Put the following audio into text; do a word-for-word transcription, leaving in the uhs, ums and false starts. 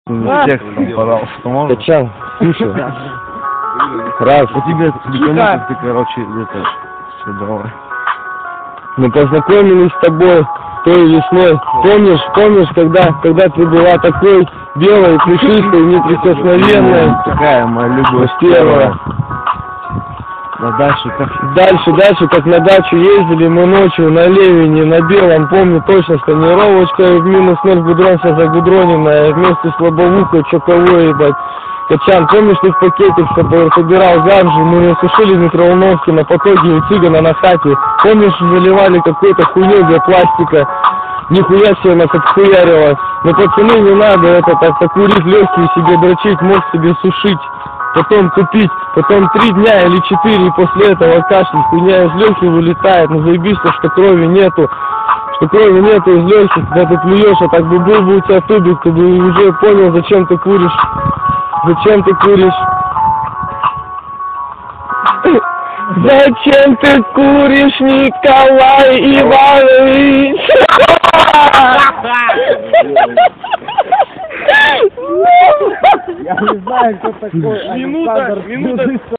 Текстом, пожалуйста, можно? Качан, слушай. Раз. У тебя, тебе ты, короче, это, все, давай. Мы познакомились с тобой той весной. Помнишь, помнишь, когда, когда ты была такой белой, пушистой, неприкосновенной? Такая моя любовь первая. А дальше как? Дальше, дальше, как на дачу ездили мы ночью на Левине, на белом, помню точно, с тонировочкой в минус ноль гудронся загудроненная, вместе с лобовухой, чоковой, ебать. Качан, помнишь, ты в пакетик собирал гаржи, мы ее сушили в микроволновке на потоке у цыгана на хате. Помнишь, заливали какой-то хуйней для пластика, нихуя себе нас отхуярило. Но пацаны, не надо это так, покурить легкие себе дрочить, мог себе сушить, потом купить, потом три дня или четыре, и после этого кашель, хуйня из легких вылетает. Ну заебись, что крови нету, что крови нету из легких, когда ты плюешь, а так бы был бы у тебя тубик, ты бы уже понял, зачем ты куришь. Зачем ты куришь? Зачем ты куришь, Николай Иванович? Я не знаю, кто такой. Минута, минута.